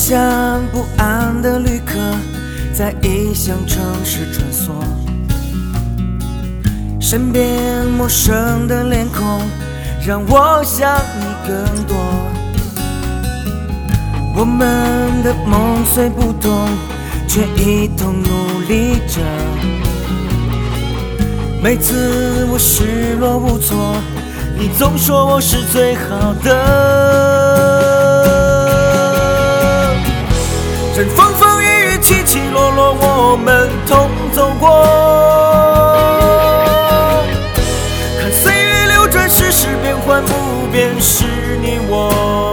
像不安的旅客，在异乡城市穿梭，身边陌生的脸孔让我想你更多。我们的梦虽不同，却一同努力着。每次我失落无措，你总说我是最好的。任风风雨雨起起落落，我们同走过。看岁月流转，世事变幻，不变是你我。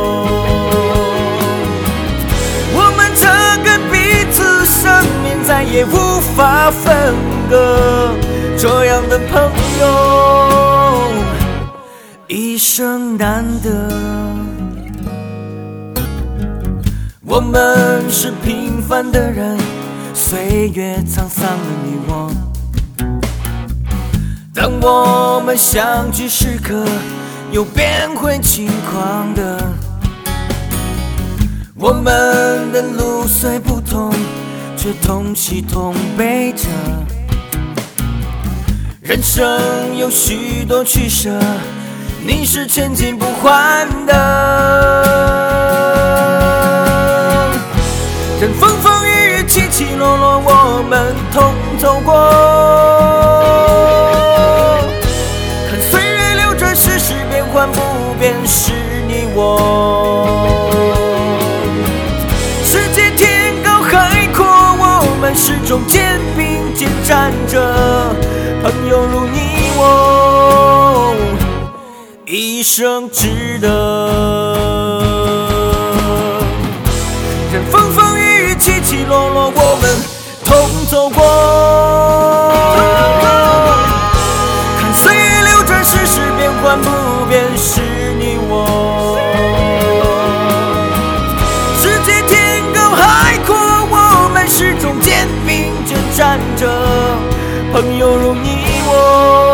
我们这个彼此生命再也无法分割，这样的朋友一生难得。我们是平凡的人，岁月沧桑了你我。当我们相聚时刻，又变回轻狂的。我们的路虽不同，却同喜同悲着。人生有许多取舍，你是千金不换的。任风风雨雨起起落落，我们同走过。看岁月流转，世事变幻，不变是你我。世界天高海阔，我们始终肩并肩站着。朋友如你我，一生值得。任风风雨雨起起落落，我们同走过。看岁月流转，世事变幻，不变是你我。世界天高海阔，我们始终肩并肩站着。朋友如你我。